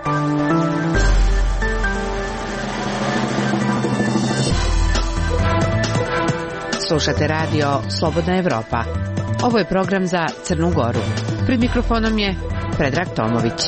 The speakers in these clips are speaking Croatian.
Slušate radio Slobodna Evropa. Ovo je program za Crnu Goru. Pred mikrofonom je Predrag Tomović.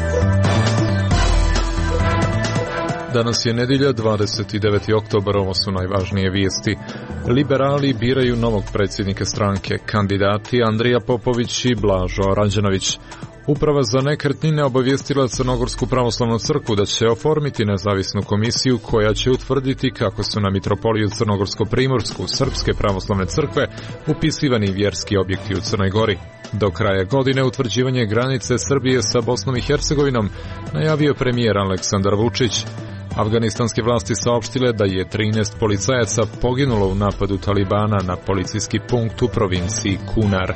Danas je nedjelja, 29. oktobar, ovo su najvažnije vijesti. Liberali biraju novog predsjednika stranke, kandidati Andrija Popović i Blažo Rađenović. Uprava za nekretnine obavijestila Crnogorsku pravoslavnu crkvu da će oformiti nezavisnu komisiju koja će utvrditi kako su na mitropoliju Crnogorsko-primorsku Srpske pravoslavne crkve upisivani vjerski objekti u Crnoj Gori. Do kraja godine utvrđivanje granice Srbije sa Bosnom i Hercegovinom najavio premijer Aleksandar Vučić. Afganistanske vlasti saopštile da je 13 policajaca poginulo u napadu Talibana na policijski punkt u provinciji Kunar.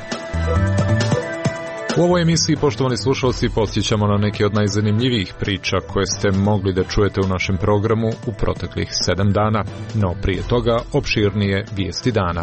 U ovoj emisiji, poštovani slušalci, podsjećamo na neke od najzanimljivijih priča koje ste mogli da čujete u našem programu u proteklih 7 dana. No prije toga, opširnije vijesti dana.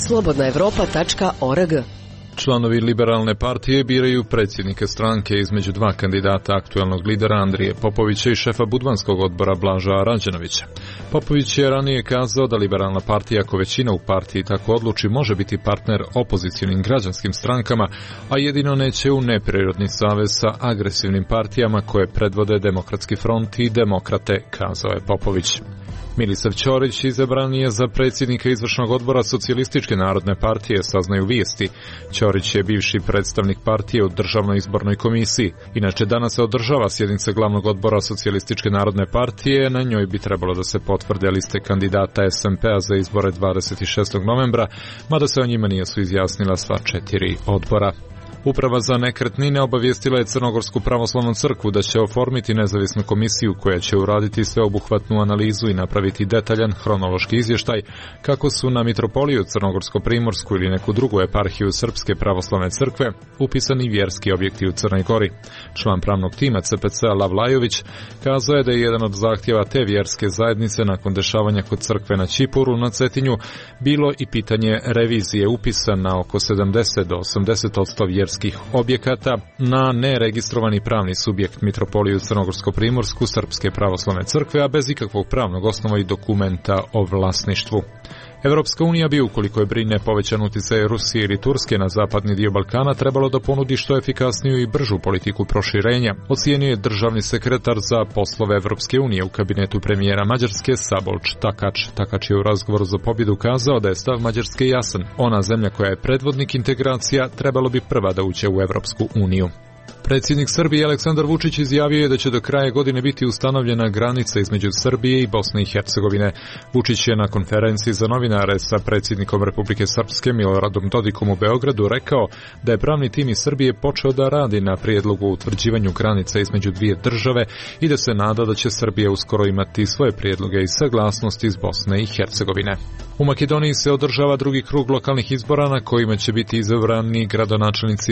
slobodnaevropa.org. Članovi Liberalne partije biraju predsjednike stranke između dva kandidata aktuelnog lidera Andrije Popovića i šefa Budvanskog odbora Blaža Rađenovića. Popović je ranije kazao da Liberalna partija, ako većina u partiji tako odluči, može biti partner opozicionim građanskim strankama, a jedino neće u neprirodni savez sa agresivnim partijama koje predvode Demokratski front i Demokrate, kazao je Popović. Milisav Ćorić izabran je za predsjednika izvršnog odbora Socijalističke narodne partije, saznaju vijesti. Ćorić je bivši predstavnik partije u Državnoj izbornoj komisiji. Inače, danas se održava sjednica glavnog odbora Socijalističke narodne partije, na njoj bi trebalo da se potvrde liste kandidata SMP-a za izbore 26. novembra, mada se o njima nisu izjasnila sva 4 odbora. Uprava za nekretnine obavijestila je Crnogorsku pravoslavnu crkvu da će oformiti nezavisnu komisiju koja će uraditi sveobuhvatnu analizu i napraviti detaljan hronološki izvještaj kako su na mitropoliju Crnogorsko-primorsku ili neku drugu eparhiju Srpske pravoslavne crkve upisani vjerski objekti u Crnoj Gori. Član pravnog tima CPC-a Lavlajović kazao je da je jedan od zahtjeva te vjerske zajednice nakon dešavanja kod crkve na Ćipuru na Cetinju bilo i pitanje revizije upisa na oko 70 do 80% vjerskih objekata na neregistrovani pravni subjekt mitropoliju Crnogorsko-primorsku Srpske pravoslavne crkve, a bez ikakvog pravnog osnova i dokumenta o vlasništvu. Evropska unija bi, ukoliko je brine povećan utjecaj Rusije ili Turske na zapadni dio Balkana, trebalo da ponudi što efikasniju i bržu politiku proširenja, ocijenio je državni sekretar za poslove Evropske unije u kabinetu premijera Mađarske Sabolč Takač. Takač je u razgovoru za pobjedu kazao da je stav Mađarske jasan. Ona zemlja koja je predvodnik integracija trebalo bi prva da uđe u Evropsku uniju. Predsjednik Srbije Aleksandar Vučić izjavio je da će do kraja godine biti ustanovljena granica između Srbije i Bosne i Hercegovine. Vučić je na konferenciji za novinare sa predsjednikom Republike Srpske Miloradom Dodikom u Beogradu rekao da je pravni tim iz Srbije počeo da radi na prijedlogu o utvrđivanju granica između dvije države i da se nada da će Srbija uskoro imati svoje prijedloge i saglasnosti iz Bosne i Hercegovine. U Makedoniji se održava drugi krug lokalnih izbora na kojima će biti izabrani gradonačelnici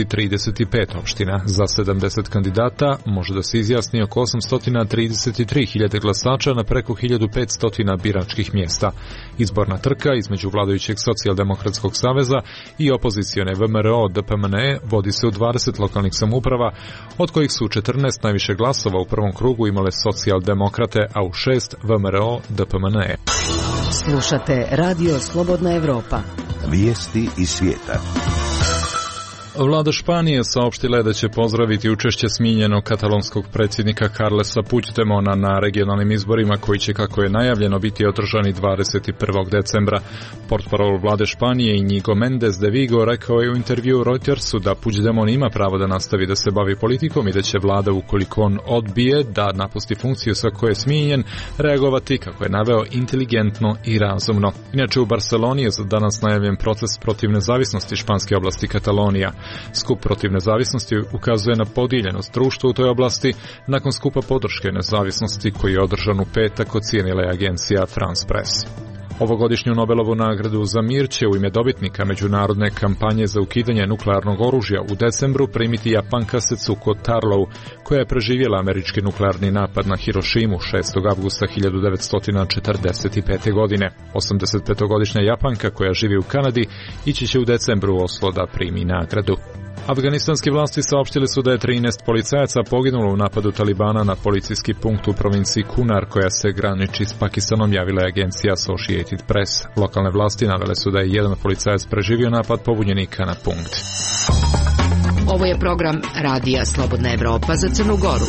35 opština. Za 70 kandidata može da se izjasni oko 833.000 glasača na preko 1500 biračkih mjesta. Izborna trka između vladajućeg Socijaldemokratskog saveza i opozicione VMRO DPMNE vodi se u 20 lokalnih samouprava, od kojih su 14 najviše glasova u prvom krugu imale Socijaldemokrate, a u 6 VMRO DPMNE. Slušate Radio Slobodna Evropa. Vijesti iz svijeta. Vlada Španije saopštila je da će pozdraviti učešće smijenjenog katalonskog predsjednika Carlesa Puigdemona na regionalnim izborima koji će, kako je najavljeno, biti održani 21. decembra. Portparol vlade Španije Inigo Mendes de Vigo rekao je u intervjuu Reutersu da Puigdemon ima pravo da nastavi da se bavi politikom i da će vlada, ukoliko on odbije da napusti funkciju sa koje je smijenjen, reagovati, kako je naveo, inteligentno i razumno. Inače, u Barceloni je za danas najavljen proces protiv nezavisnosti španske oblasti Katalonija. Skup protiv nezavisnosti ukazuje na podijeljenost društva u toj oblasti nakon skupa podrške nezavisnosti koji je održan u petak, ocijenila je agencija France Press. Ovogodišnju Nobelovu nagradu za mir će u ime dobitnika međunarodne kampanje za ukidanje nuklearnog oružja u decembru primiti Japanka Setsuko Tarlou, koja je preživjela američki nuklearni napad na Hirošimu 6. avgusta 1945. godine. 85-godišnja Japanka koja živi u Kanadi ići će u decembru u Oslo da primi nagradu. Afganistanski vlasti saopštili su da je 13 policajaca poginulo u napadu Talibana na policijski punkt u provinciji Kunar koja se graniči s Pakistanom, javila je agencija Associated Press. Lokalne vlasti navele su da je jedan policajac preživio napad pobunjenika na punkt. Ovo je program Radija Slobodna Evropa za Crnu Goru.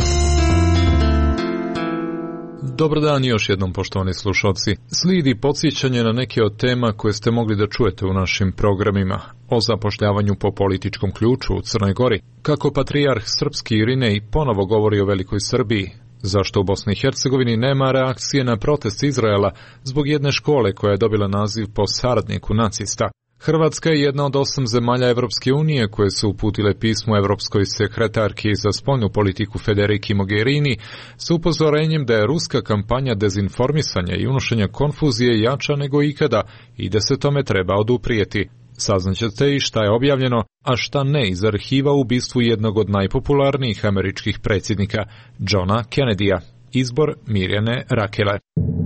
Dobar dan još jednom, poštovani slušalci. Slijedi podsjećanje na neke od tema koje ste mogli da čujete u našim programima. O zapošljavanju po političkom ključu u Crnoj Gori, kako patrijarh srpski Irinej ponovo govori o velikoj Srbiji, zašto u Bosni i Hercegovini nema reakcije na protest Izraela zbog jedne škole koja je dobila naziv po saradniku nacista. Hrvatska je jedna od 8 zemalja Evropske unije koje su uputile pismo Evropskoj sekretarki za spoljnu politiku Federiki Mogherini s upozorenjem da je ruska kampanja dezinformisanja i unošenja konfuzije jača nego ikada i da se tome treba oduprijeti. Saznaćete i šta je objavljeno, a šta ne iz arhiva u ubistvu jednog od najpopularnijih američkih predsjednika, Johna Kennedya. Izbor Mirjane Rakele.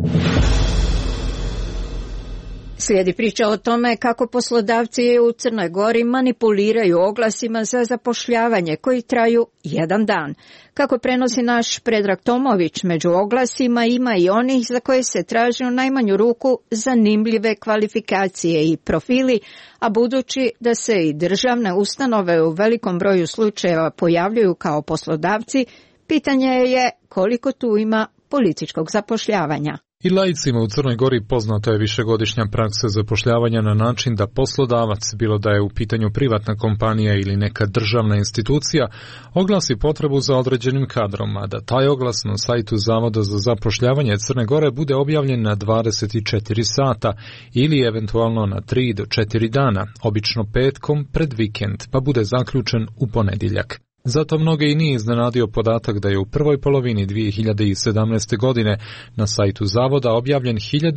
Slijedi priča o tome kako poslodavci u Crnoj Gori manipuliraju oglasima za zapošljavanje koji traju jedan dan. Kako prenosi naš Predrag Tomović, među oglasima ima i onih za koje se traži u najmanju ruku zanimljive kvalifikacije i profili, a budući da se i državne ustanove u velikom broju slučajeva pojavljuju kao poslodavci, pitanje je koliko tu ima političkog zapošljavanja. I laicima u Crnoj Gori poznata je višegodišnja praksa zapošljavanja na način da poslodavac, bilo da je u pitanju privatna kompanija ili neka državna institucija, oglasi potrebu za određenim kadrom, a da taj oglas na sajtu Zavoda za zapošljavanje Crne Gore bude objavljen na 24 sata ili eventualno na 3 do 4 dana, obično petkom pred vikend, pa bude zaključen u ponedjeljak. Zato mnoge i nije iznenadio podatak da je u prvoj polovini 2017. godine na sajtu Zavoda objavljen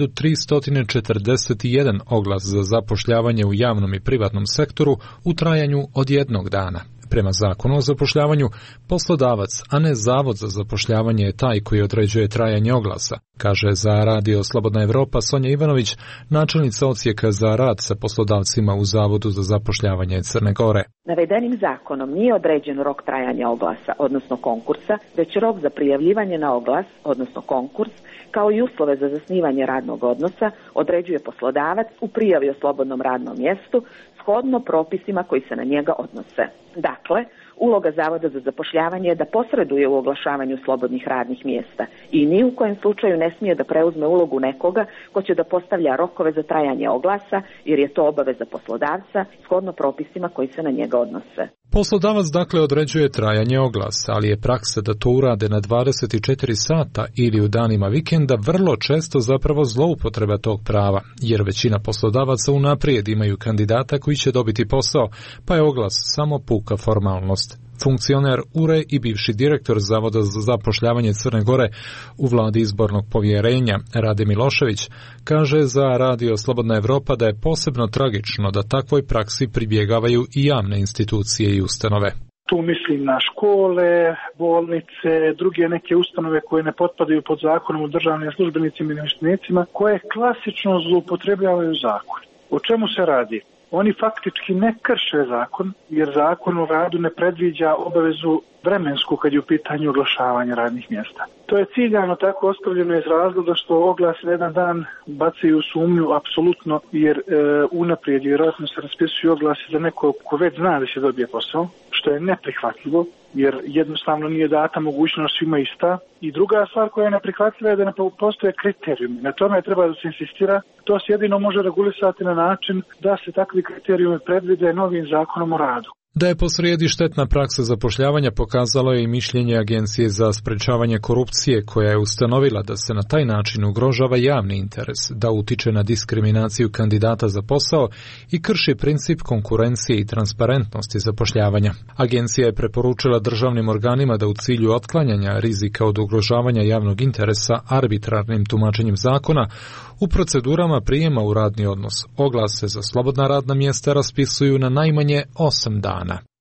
1341 oglas za zapošljavanje u javnom i privatnom sektoru u trajanju od jednog dana. Prema zakonu o zapošljavanju, poslodavac, a ne Zavod za zapošljavanje je taj koji određuje trajanje oglasa, kaže za Radio Slobodna Evropa Sonja Ivanović, načelnica odsjeka za rad sa poslodavcima u Zavodu za zapošljavanje Crne Gore. Navedenim zakonom nije određen rok trajanja oglasa, odnosno konkursa, već rok za prijavljivanje na oglas, odnosno konkurs, kao i uslove za zasnivanje radnog odnosa određuje poslodavac u prijavi o slobodnom radnom mjestu shodno propisima koji se na njega odnose. Dakle, uloga Zavoda za zapošljavanje je da posreduje u oglašavanju slobodnih radnih mjesta i ni u kojem slučaju ne smije da preuzme ulogu nekoga ko će da postavlja rokove za trajanje oglasa, jer je to obaveza poslodavca shodno propisima koji se na njega odnose. Poslodavac dakle određuje trajanje oglasa, ali je praksa da to urade na 24 sata ili u danima vikenda vrlo često zapravo zloupotreba tog prava, jer većina poslodavaca unaprijed imaju kandidata koji će dobiti posao, pa je oglas samo puka formalnost. Funkcioner URE i bivši direktor Zavoda za zapošljavanje Crne Gore u vladi izbornog povjerenja Rade Milošević kaže za Radio Slobodna Evropa da je posebno tragično da takvoj praksi pribjegavaju i javne institucije i ustanove. Tu mislim na škole, bolnice, druge neke ustanove koje ne potpadaju pod zakonom o državnim službenicima i namještenicima, koje klasično zloupotrebljavaju zakon. O čemu se radi? Oni faktički ne krše zakon, jer zakon o radu ne predviđa obavezu vremensku kad je u pitanju oglašavanja radnih mjesta. To je ciljano tako ostavljeno iz razloga što oglas na jedan dan bacaju sumnju apsolutno, jer unaprijed vjerojatno se raspisuju oglasi za nekog ko već zna da će dobije posao, što je neprihvatljivo, jer jednostavno nije data mogućnost svima ista. I druga stvar koja je neprihvatljiva je da ne postoje kriterijumi. Na tome treba da se insistira. To se jedino može regulisati na način da se takvi kriterijumi predvide novim zakonom o radu. Da je posrijedi štetna praksa zapošljavanja pokazalo je i mišljenje Agencije za sprečavanje korupcije koja je ustanovila da se na taj način ugrožava javni interes, da utiče na diskriminaciju kandidata za posao i krši princip konkurencije i transparentnosti zapošljavanja. Agencija je preporučila državnim organima da u cilju otklanjanja rizika od ugrožavanja javnog interesa arbitrarnim tumačenjem zakona u procedurama prijema u radni odnos oglase za slobodna radna mjesta raspisuju na najmanje 8 dana.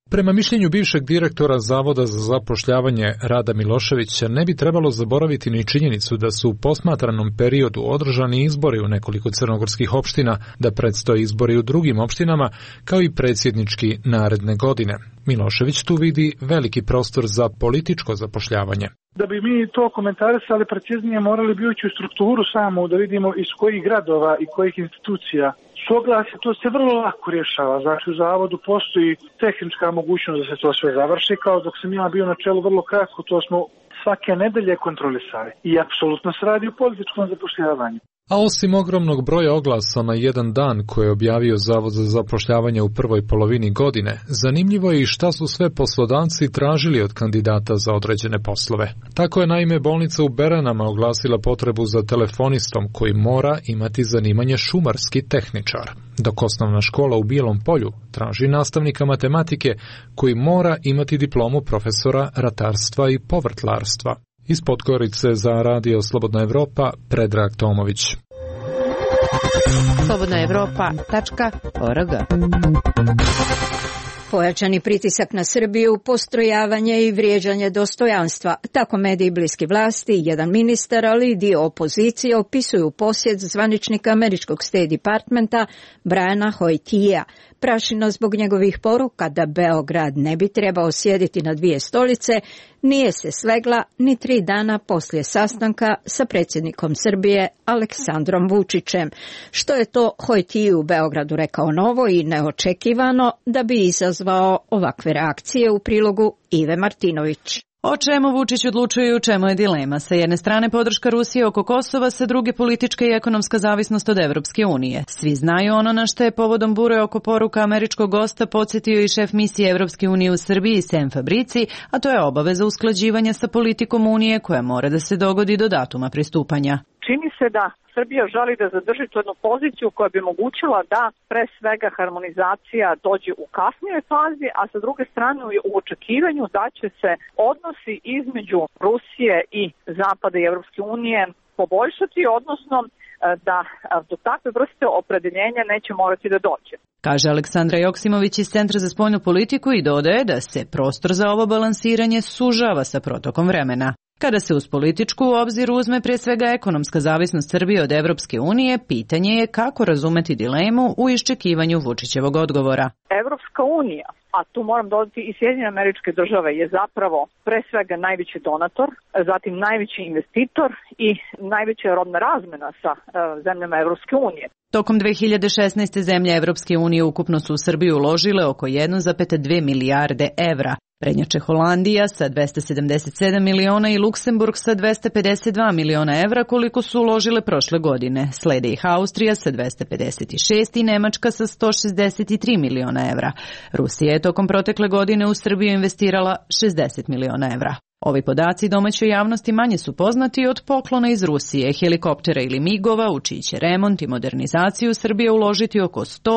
Prema mišljenju bivšeg direktora Zavoda za zapošljavanje Rada Miloševića, ne bi trebalo zaboraviti ni činjenicu da su u posmatranom periodu održani izbori u nekoliko crnogorskih opština, da predstoje izbori u drugim opštinama, kao i predsjednički naredne godine. Milošević tu vidi veliki prostor za političko zapošljavanje. Da bi mi to komentarisali preciznije, morali bi ući u strukturu samu, da vidimo iz kojih gradova i kojih institucija su oglasi. To se vrlo lako rješava. Znači u zavodu postoji tehnička mogućnost da se to sve završi. Kao dok sam ja bio na čelu vrlo kratko, to smo svake nedelje kontrolisali. I apsolutno se radi o političkom zapošljavanju. A osim ogromnog broja oglasa na jedan dan koje je objavio Zavod za zapošljavanje u prvoj polovini godine, zanimljivo je i šta su sve poslodavci tražili od kandidata za određene poslove. Tako je naime bolnica u Beranama oglasila potrebu za telefonistom koji mora imati zanimanje šumarski tehničar, dok osnovna škola u Bijelom Polju traži nastavnika matematike koji mora imati diplomu profesora ratarstva i povrtlarstva. Iz Podgorice za Radio Slobodna Evropa, Predrag Tomović. slobodnaevropa.org. Pojačani pritisak na Srbiju, postrojavanje i vrijeđanje dostojanstva. Tako mediji bliski vlasti, jedan ministar, ali i dio opozicije opisuju posjet zvaničnika američkog State Departmenta Briana Hoytija. Prašina zbog njegovih poruka da Beograd ne bi trebao sjediti na dvije stolice nije se slegla ni 3 dana poslije sastanka sa predsjednikom Srbije Aleksandrom Vučićem. Što je to Hoytiju u Beogradu rekao novo i neočekivano da bi izazvao ovakve reakcije, u prilogu Ive Martinović. O čemu Vučić odlučuje i u čemu je dilema? Sa jedne strane podrška Rusije oko Kosova, sa druge politička i ekonomska zavisnost od Evropske unije. Svi znaju ono na što je povodom bure oko poruka američkog gosta podsjetio i šef misije Evropske unije u Srbiji Sam Fabrici, a to je obaveza usklađivanja sa politikom Unije koja mora da se dogodi do datuma pristupanja. Čini se da Srbija želi da zadrži tu jednu poziciju koja bi omogućila da pre svega harmonizacija dođe u kasnijoj fazi, a sa druge strane u očekivanju da će se odnosi između Rusije i Zapada i Evropske unije poboljšati, odnosno da do takve vrste opredeljenja neće morati da dođe. Kaže Aleksandra Joksimović iz Centra za spoljnu politiku i dodaje da se prostor za ovo balansiranje sužava sa protokom vremena. Kada se uz političku u obzir uzme prije svega ekonomska zavisnost Srbije od Evropske unije, pitanje je kako razumeti dilemu u iščekivanju Vučićevog odgovora. Evropska unija, a tu moram dodati i Sjedinjene Američke Države, je zapravo pre svega najveći donator, zatim najveći investitor i najveća robna razmena sa zemljama Evropske unije. Tokom 2016. zemlje Evropske unije ukupno su u Srbiju uložile oko 1,2 milijarde evra. Prednjače Holandija sa 277 miliona i Luksemburg sa 252 miliona evra koliko su uložile prošle godine. Slede ih Austrija sa 256 i Nemačka sa 163 miliona evra. Rusija je tokom protekle godine u Srbiju investirala 60 miliona evra. Ovi podaci domaćoj javnosti manje su poznati od poklona iz Rusije, helikoptera ili migova, u čiji će remont i modernizaciju Srbija uložiti oko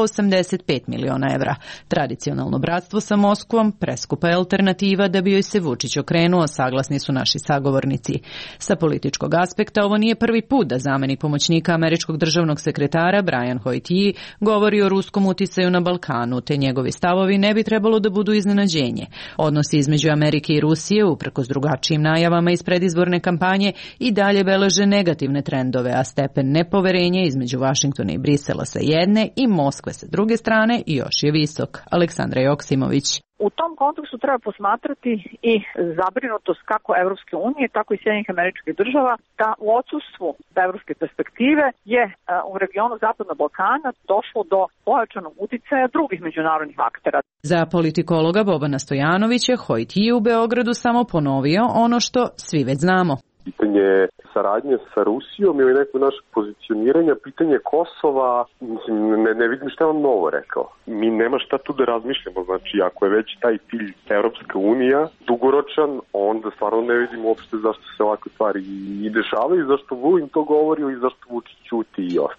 185 miliona evra. Tradicionalno bratstvo sa Moskvom preskupa je alternativa da bi joj se Vučić okrenuo, saglasni su naši sagovornici. Sa političkog aspekta ovo nije prvi put da zamenik pomoćnika američkog državnog sekretara Brian Hoytiji govori o ruskom uticaju na Balkanu, te njegovi stavovi ne bi trebalo da budu iznenađenje. Odnosi između Amerike i Rusije, uprkos drugačijim najavama iz predizborne kampanje, i dalje beleže negativne trendove, a stepen nepoverenja između Vašingtona i Brisela sa jedne i Moskve sa druge strane još je visok. Aleksandra Joksimović. U tom kontekstu treba posmatrati i zabrinutost kako Evropske unije, tako i Sjedinjenih Američkih Država, da u odsustvu evropske perspektive je u regionu Zapadnog Balkana došlo do pojačanog uticaja drugih međunarodnih aktera. Za politikologa Bobana Stojanovića Hoytiji u Beogradu samo ponovio ono što svi već znamo. Pitanje saradnje sa Rusijom ili neko naše pozicioniranja, pitanje Kosova, mislim, ne vidim šta on novo rekao. Mi nema šta tu da razmišljamo, znači ako je već taj cilj Evropska unija dugoročan, onda stvarno ne vidim uopšte zašto se ovakve stvari i dešavaju, zašto Vulin to govori ili zašto Vučić ćuti i ostalo.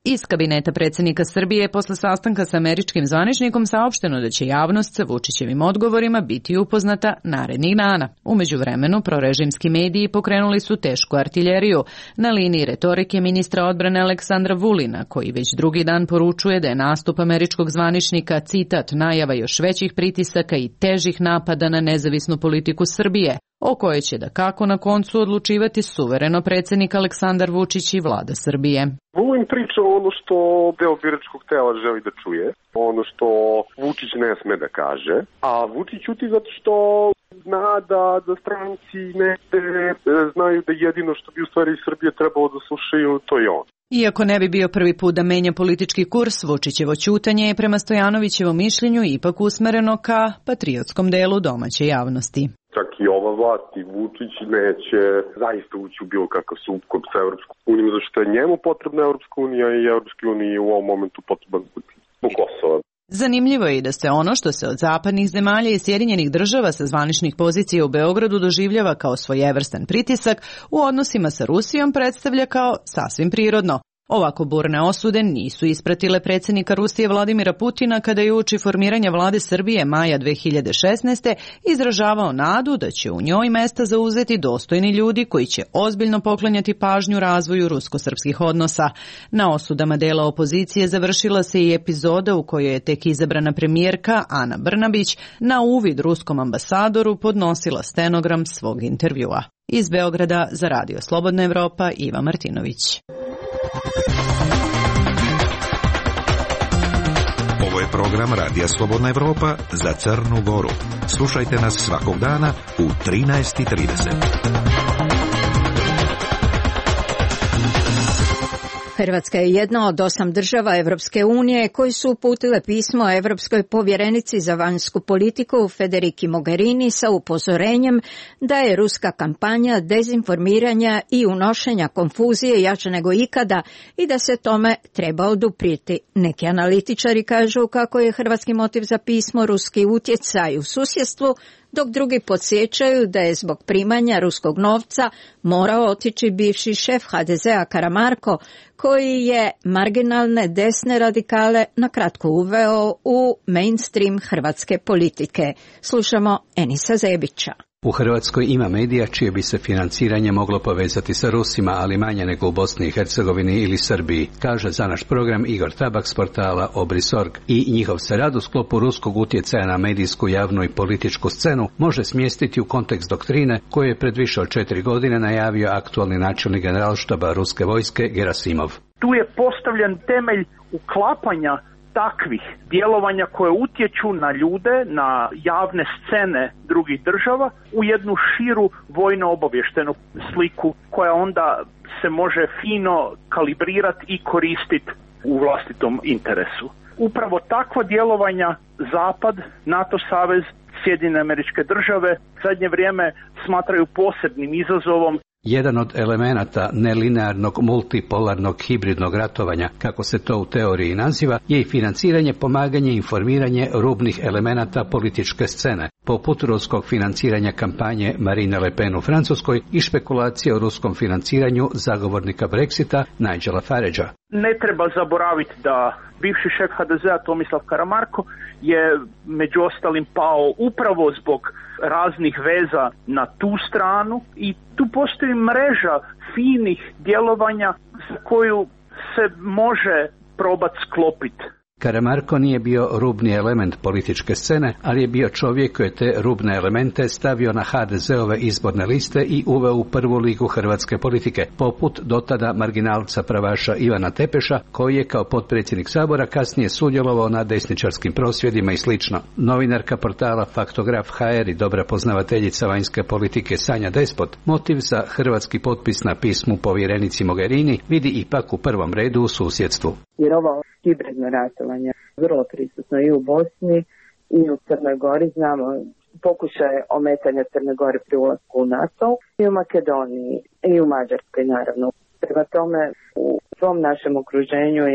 Iz kabineta predsjednika Srbije posle sastanka sa američkim zvaničnikom saopšteno da će javnost sa Vučićevim odgovorima biti upoznata narednih dana. U međuvremenu prorežimski mediji pokrenuli su tešku artiljeriju na liniji retorike ministra odbrane Aleksandra Vulina, koji već drugi dan poručuje da je nastup američkog zvaničnika, citat, najava još većih pritisaka i težih napada na nezavisnu politiku Srbije, o kojoj će da kako na koncu odlučivati suvereno predsjednik Aleksandar Vučić i vlada Srbije. Vulin priča ono što deo biračkog tela želi da čuje, ono što Vučić ne sme da kaže, a Vučić ćuti zato što zna da stranci negde znaju da jedino što bi u stvari Srbije trebalo da slušaju, to je on. Iako ne bi bio prvi put da menja politički kurs, Vučićevo ćutanje je prema Stojanovićevom mišljenju ipak usmereno ka patriotskom delu domaće javnosti. Čak i ova vlast i Vučić neće zaista ući u bilo kakav sukob sa Europskom unijom, zato što je njemu potrebna Europska unija i Europske unije u ovom momentu potreban u Kosova. Zanimljivo je i da se ono što se od zapadnih zemalja i Sjedinjenih država sa zvaničnih pozicija u Beogradu doživljava kao svojevrstan pritisak, u odnosima sa Rusijom predstavlja kao sasvim prirodno. Ovako burne osude nisu ispratile predsjednika Rusije Vladimira Putina kada je uoči formiranja vlade Srbije maja 2016. izražavao nadu da će u njoj mesta zauzeti dostojni ljudi koji će ozbiljno poklanjati pažnju razvoju rusko-srpskih odnosa. Na osudama dela opozicije završila se i epizoda u kojoj je tek izabrana premijerka Ana Brnabić na uvid ruskom ambasadoru podnosila stenogram svog intervjua. Iz Beograda za Radio Slobodna Evropa, Iva Martinović. Ovo je program Radija Slobodna Evropa za Crnu Goru. Slušajte nas svakog dana u 13:30. Hrvatska je jedna od 8 država Evropske unije koji su uputile pismo Evropskoj povjerenici za vanjsku politiku Federici Mogherini sa upozorenjem da je ruska kampanja dezinformiranja i unošenja konfuzije jača nego ikada i da se tome treba oduprijeti. Neki analitičari kažu kako je hrvatski motiv za pismo ruski utjecaj u susjedstvu, dok drugi podsjećaju da je zbog primanja ruskog novca morao otići bivši šef HDZ-a Karamarko, koji je marginalne desne radikale nakratko uveo u mainstream hrvatske politike. Slušamo Enisa Zebića. U Hrvatskoj ima medija čije bi se financiranje moglo povezati sa Rusima, ali manje nego u Bosni i Hercegovini ili Srbiji, kaže za naš program Igor Tabak s portala Obris.org. I njihov se rad u sklopu ruskog utjecaja na medijsku, javnu i političku scenu može smjestiti u kontekst doktrine koju je pred više od 4 godine najavio aktualni načelnik generalštaba ruske vojske Gerasimov. Tu je postavljen temelj uklapanja takvih djelovanja koje utječu na ljude, na javne scene drugih država u jednu širu vojno-obavještenu sliku koja onda se može fino kalibrirati i koristiti u vlastitom interesu. Upravo takva djelovanja Zapad, NATO savez, Sjedinjene Američke Države zadnje vrijeme smatraju posebnim izazovom. Jedan od elemenata nelinearnog multipolarnog hibridnog ratovanja, kako se to u teoriji naziva, je i financiranje, pomaganje i informiranje rubnih elemenata političke scene, poput ruskog financiranja kampanje Marine Le Pen u Francuskoj i špekulacije o ruskom financiranju zagovornika Brexita Nigela Faragea. Ne treba zaboraviti da bivši šef HDZ-a Tomislav Karamarko je među ostalim pao upravo zbog raznih veza na tu stranu i tu postoji mreža finih djelovanja za koju se može probati sklopiti. Karamarko nije bio rubni element političke scene, ali je bio čovjek koji je te rubne elemente stavio na HDZ-ove izborne liste i uveo u prvu ligu hrvatske politike, poput dotada marginalca pravaša Ivana Tepeša, koji je kao potpredsjednik Sabora kasnije sudjelovao na desničarskim prosvjedima i slično. Novinarka portala Faktograf HR i dobra poznavateljica vanjske politike Sanja Despot motiv za hrvatski potpis na pismu povjerenici Mogherini vidi ipak u prvom redu u susjedstvu. Jer ovo hibridno ratovanje vrlo prisutno i u Bosni i u Crnoj Gori. Znamo pokušaje ometanja Crne Gore pri ulasku u NATO i u Makedoniji i u Mađarskoj naravno. Prema tome u svom našem okruženju je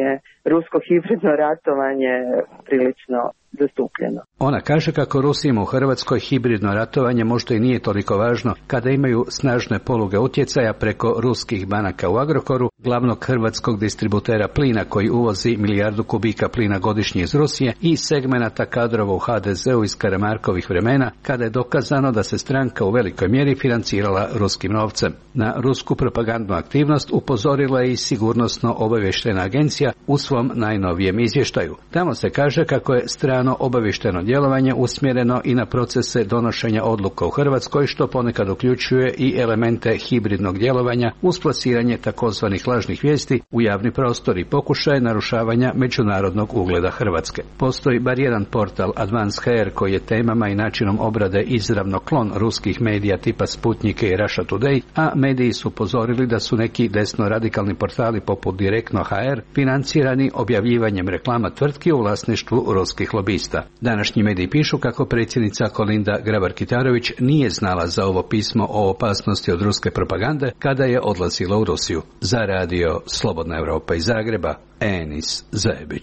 rusko hibridno ratovanje prilično zastupljeno. Ona kaže kako Rusima u Hrvatskoj hibridno ratovanje možda i nije toliko važno kada imaju snažne poluge utjecaja preko ruskih banaka u Agrokoru, glavnog hrvatskog distributera plina koji uvozi 1 milijardu kubika plina godišnje iz Rusije i segmenata kadrova u HDZ-u iz Karamarkovih vremena, kada je dokazano da se stranka u velikoj mjeri financirala ruskim novcem. Na rusku propagandnu aktivnost upozorila je i Sigurnosno-obavještajna agencija u svom najnovijem izvještaju. Tamo se kaže kako je strano obavještajno djelovanje usmjereno i na procese donošenja odluka u Hrvatskoj, što ponekad uključuje i elemente hibridnog djelovanja uz plasiranje takozvanih lažnih vijesti u javni prostor i pokušaje narušavanja međunarodnog ugleda Hrvatske. Postoji bar jedan portal Advance HR koji je temama i načinom obrade izravno klon ruskih medija tipa Sputnike i Russia Today, a mediji su upozorili da su neki desno radikalni portali poput Direktno HR financirani objavljivanjem reklama tvrtki u vlasništvu ruskih lobista. Današnji mediji pišu kako predsjednica Kolinda Grabar-Kitarović nije znala za ovo pismo o opasnosti od ruske propagande kada je odlazila u Rusiju. Za radio Slobodna Europa iz Zagreba, Enis Zajebić.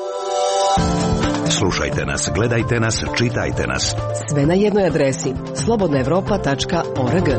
Slušajte nas, gledajte nas, čitajte nas. Sve na jednoj adresi slobodnaevropa.org.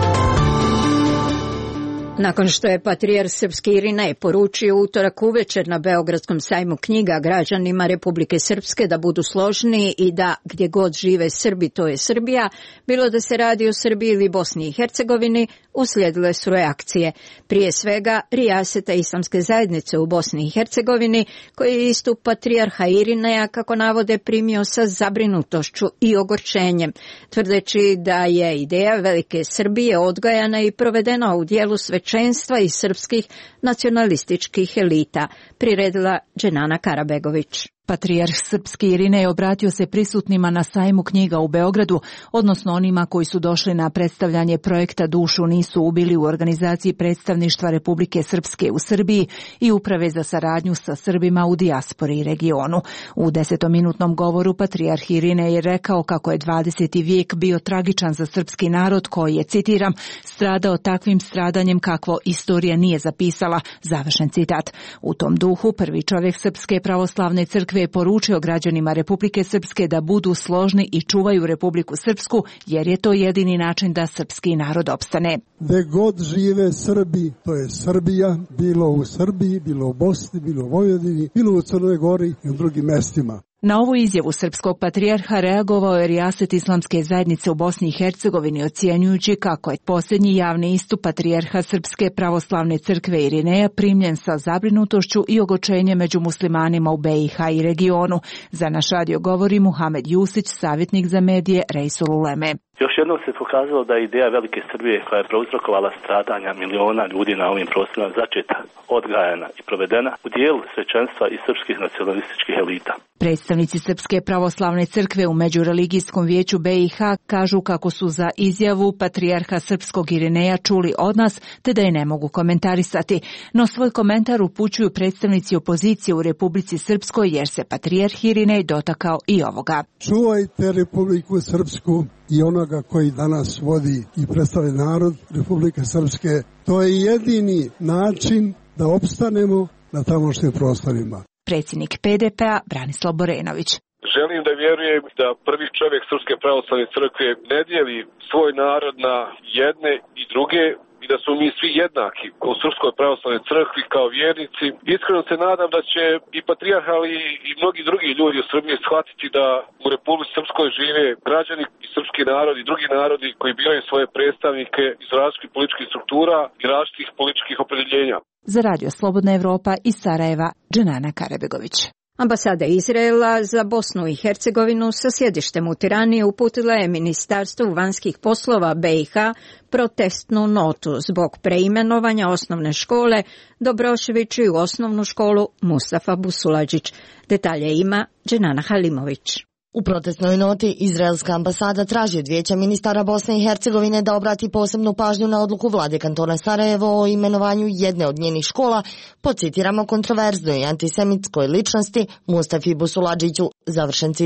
Nakon što je patrijarh srpski Irinej poručio utorak uvečer na Beogradskom sajmu knjiga građanima Republike Srpske da budu složni i da gdje god žive Srbi to je Srbija, bilo da se radi o Srbiji ili Bosni i Hercegovini, uslijedile su reakcije. Prije svega rijaseta islamske zajednice u Bosni i Hercegovini, koji je istup patrijarha Irineja, kako navode, primio sa zabrinutošću i ogorčenjem, tvrdeći da je ideja velike Srbije odgajana i provedena u dijelu svećenstva i srpskih nacionalističkih elita, priredila Dženana Karabegović. Patrijarh srpski Irinej obratio se prisutnima na sajmu knjiga u Beogradu, odnosno onima koji su došli na predstavljanje projekta Dušu nisu ubili u organizaciji predstavništva Republike Srpske u Srbiji i Uprave za saradnju sa Srbima u dijaspori i regionu. U 10-minutnom govoru patrijarh Irinej je rekao kako je 20. vijek bio tragičan za srpski narod koji je, citiram, stradao takvim stradanjem kakvo istorija nije zapisala, završen citat. U tom duhu prvi čovjek Srpske pravoslavne crkve je poručio građanima Republike Srpske da budu složni i čuvaju Republiku Srpsku, jer je to jedini način da srpski narod opstane. Gde god žive Srbi, to je Srbija, bilo u Srbiji, bilo u Bosni, bilo u Vojvodini, bilo u Crnoj Gori i u drugim mestima. Na ovu izjavu srpskog patrijarha reagovao je rijaset islamske zajednice u Bosni i Hercegovini, ocjenjujući kako je posljednji javni istup patrijarha Srpske pravoslavne crkve Irineja primljen sa zabrinutošću i ogorčenjem među muslimanima u BiH i regionu. Za naš radio govori Muhamed Jusić, savjetnik za medije Rejsul Uleme. Još jednom se pokazalo da je ideja velike Srbije, koja je prouzrokovala stradanja miliona ljudi na ovim prostorima, začeta, odgajana i provedena u dijelu svećenstva i srpskih nacionalističkih elita. Predstavnici Srpske pravoslavne crkve u Međureligijskom vijeću BiH kažu kako su za izjavu patrijarha srpskog Irineja čuli od nas, te da je ne mogu komentarisati. No svoj komentar upućuju predstavnici opozicije u Republici Srpskoj, jer se patrijarh Irinej dotakao i ovoga. Čuvajte Republiku Srpsku i onoga koji danas vodi i predstavlja narod Republike Srpske. To je jedini način da opstanemo na tamošnjim prostorima. Predsjednik PDP-a Branislav Borenović. Želim da vjerujem da prvi čovjek Srpske pravoslavne crkve ne dijeli svoj narod na jedne i druge i da smo mi svi jednaki u Srpskoj pravoslavnoj crkvi kao vjernici. Iskreno se nadam da će i patrijarh, ali i mnogi drugi ljudi u Srbiji shvatiti da u Republici Srpskoj žive građani i srpski narod i drugi narodi koji biraju svoje predstavnike iz različitih političkih struktura i različitih političkih opredjeljenja. Za radio Slobodna Evropa iz Sarajeva, Dženana Karabegović. Ambasada Izraela za Bosnu i Hercegovinu sa sjedištem u Tirani uputila je Ministarstvu vanjskih poslova BiH protestnu notu zbog preimenovanja osnovne škole Dobrošević u osnovnu školu Mustafa Busuladžić. Detalje ima Dženana Halimović. U protestnoj noti izraelska ambasada traži od Vijeća ministara Bosne i Hercegovine da obrati posebnu pažnju na odluku vlade kantona Sarajevo o imenovanju jedne od njenih škola po, citiramo, kontroverznoj i antisemitskoj ličnosti Mustafi Busuladžiću, završen citat.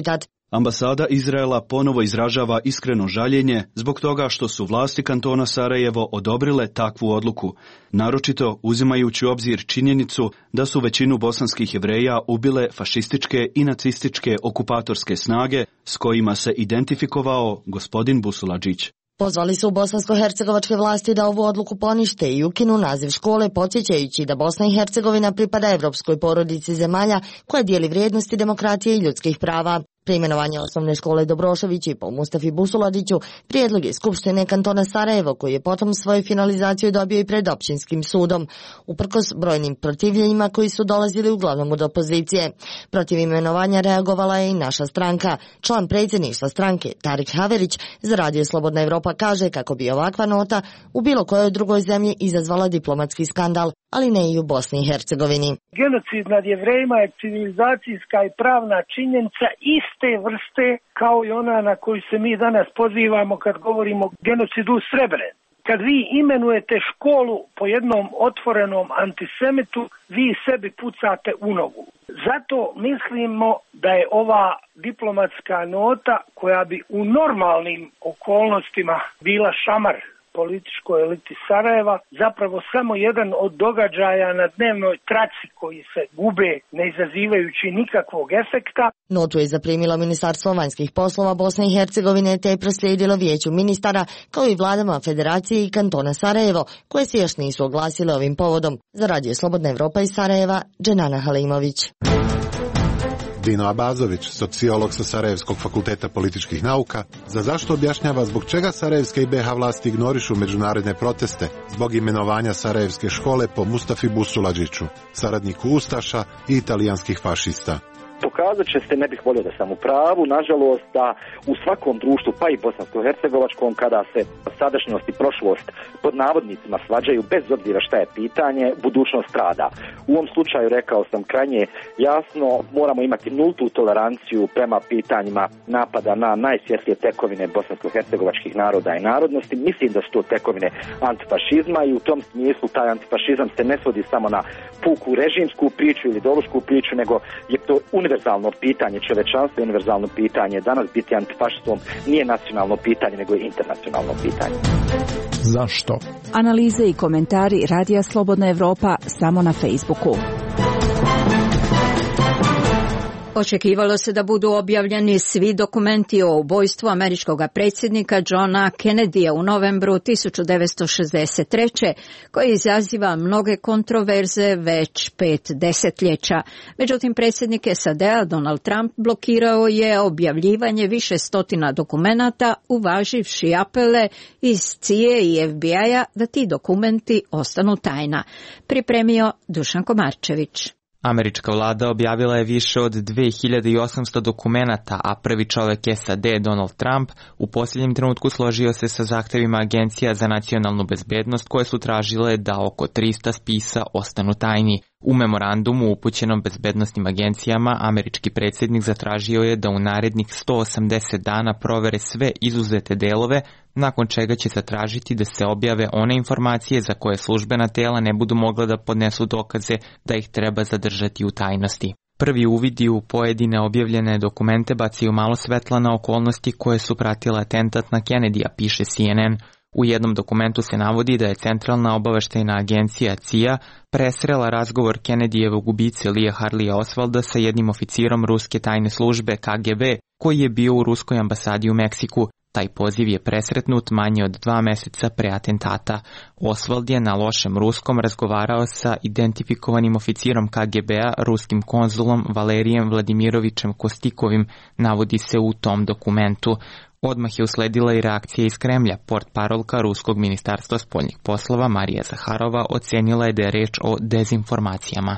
Ambasada Izraela ponovo izražava iskreno žaljenje zbog toga što su vlasti kantona Sarajevo odobrile takvu odluku, naročito uzimajući u obzir činjenicu da su većinu bosanskih Jevreja ubile fašističke i nacističke okupatorske snage s kojima se identifikovao gospodin Busuladžić. Pozvali su bosansko-hercegovačke vlasti da ovu odluku ponište i ukinu naziv škole, podsjećajući da Bosna i Hercegovina pripada evropskoj porodici zemalja koja dijeli vrijednosti demokratije i ljudskih prava. Preimenovanje osnovne škole Dobroševići po Mustafi Busuladiću prijedlog je Skupštine kantona Sarajevo, koji je potom svoju finalizaciju dobio i pred općinskim sudom, uprkos brojnim protivljenjima koji su dolazili uglavnom od opozicije. Protiv imenovanja reagovala je i naša stranka. Član predsjedništva stranke Tarik Haverić za Radio Slobodna Evropa kaže kako bi ovakva nota u bilo kojoj drugoj zemlji izazvala diplomatski skandal, ali ne i u Bosni i Hercegovini. Genocid nad Jevrejima je civilizacijska i pravna činjenica iste vrste kao i ona na koju se mi danas pozivamo kad govorimo o genocidu u Srebrenici. Kad vi imenujete školu po jednom otvorenom antisemitu, vi sebi pucate u nogu. Zato mislimo da je ova diplomatska nota, koja bi u normalnim okolnostima bila šamar političkoj eliti Sarajeva, zapravo samo jedan od događaja na dnevnoj traci koji se gube ne izazivajući nikakvog efekta. Notu je zaprimilo Ministarstvo vanjskih poslova Bosne i Hercegovine te je proslijedilo Vijeću ministara kao i vladama Federacije i kantona Sarajevo, koje se još nisu oglasile ovim povodom. Za Radio Slobodna Evropa iz Sarajeva, Dženana Halimović. Dino Abazović, sociolog sa Sarajevskog fakulteta političkih nauka, za zašto objašnjava zbog čega sarajevske i BiH vlasti ignorišu međunarodne proteste zbog imenovanja Sarajevske škole po Mustafi Busuladžiću, saradniku ustaša i italijanskih fašista. Pokazat će se, ne bih volio da sam u pravu, nažalost, da u svakom društvu, pa i bosansko-hercegovačkom, kada se sadašnjost i prošlost pod navodnicima svađaju, bez obzira šta je pitanje, budućnost strada. U ovom slučaju, rekao sam krajnje jasno, moramo imati nultu toleranciju prema pitanjima napada na najsvjetlije tekovine bosansko-hercegovačkih naroda i narodnosti. Mislim da su to tekovine antifašizma i u tom smislu taj antifašizam se ne svodi samo na puku režimsku priču ili ideološku priču, nego je to univerzalno pitanje čovečanstva, univerzalno pitanje. Danas biti antifašistom nije nacionalno pitanje, nego je internacionalno pitanje. Zašto? Analize i komentari Radija Slobodna Evropa samo na Facebooku. Očekivalo se da budu objavljeni svi dokumenti o ubojstvu američkog predsjednika Johna Kennedyja u novembru 1963. koji izaziva mnoge kontroverze već 5 desetljeća. Međutim, predsjednik SAD-a Donald Trump blokirao je objavljivanje više stotina dokumenata, uvaživši apele iz CIA i FBI-a da ti dokumenti ostanu tajna. Pripremio Dušan Komarčević. Američka vlada objavila je više od 2800 dokumenata, a prvi čovjek SAD, Donald Trump, u posljednjem trenutku složio se sa zahtjevima Agencija za nacionalnu bezbednost koje su tražile da oko 300 spisa ostanu tajni. U memorandumu upućenom bezbednosnim agencijama, američki predsjednik zatražio je da u narednih 180 dana provere sve izuzete delove, nakon čega će zatražiti da se objave one informacije za koje službena tijela ne budu mogla da podnesu dokaze da ih treba zadržati u tajnosti. Prvi uvidi u pojedine objavljene dokumente bacaju malo svetla na okolnosti koje su pratile atentat na Kennedyja, piše CNN. U jednom dokumentu se navodi da je Centralna obaveštajna agencija CIA presrela razgovor Kennedyjevog ubice Lee Harleya Oswalda sa jednim oficirom ruske tajne službe KGB koji je bio u ruskoj ambasadi u Meksiku. Taj poziv je presretnut manje od 2 mjeseca pre atentata. Oswald je na lošem ruskom razgovarao sa identifikovanim oficirom KGB-a, ruskim konzulom Valerijem Vladimirovićem Kostikovim, navodi se u tom dokumentu. Odmah je usledila i reakcija iz Kremlja. Portparolka Ruskog ministarstva spoljnih poslova Marija Zaharova ocenila je da je reč o dezinformacijama.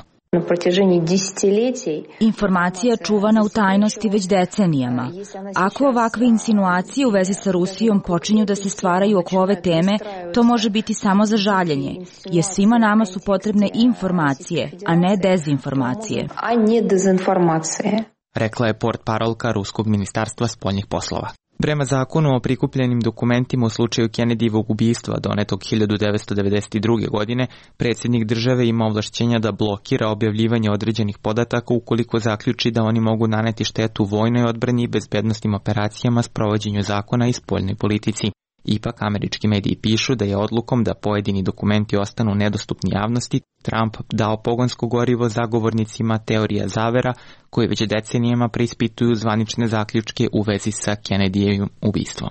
Informacija čuvana u tajnosti već decenijama. Ako ovakve insinuacije u vezi sa Rusijom počinju da se stvaraju oko ove teme, to može biti samo za žaljenje, jer svima nama su potrebne informacije, a ne dezinformacije. Rekla je portparolka Ruskog ministarstva spoljnih poslova. Prema zakonu o prikupljenim dokumentima u slučaju Kennedyjevog ubistva donetog 1992. godine, predsjednik države ima ovlašćenja da blokira objavljivanje određenih podataka ukoliko zaključi da oni mogu naneti štetu vojnoj odbrani i bezbednosnim operacijama, sprovođenju zakona i spoljnoj politici. Ipak, američki mediji pišu da je odlukom da pojedini dokumenti ostanu nedostupni javnosti Trump dao pogonsko gorivo zagovornicima teorija zavera koji već decenijama preispituju zvanične zaključke u vezi sa Kennedyjevim ubistvom.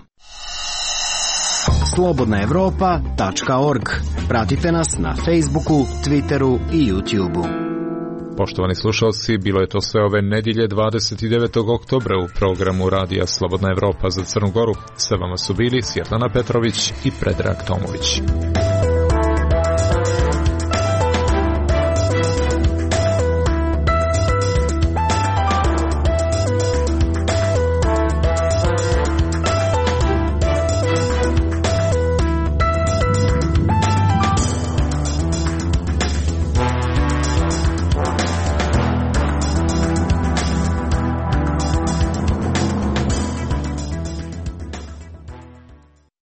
Slobodnaevropa.org. Pratite nas na Facebooku, Twitteru i YouTubeu. Poštovani slušalci, bilo je to sve ove nedjelje 29. oktobra u programu Radija Slobodna Evropa za Crnu Goru. Sa vama su bili Svjetlana Petrović i Predrag Tomović.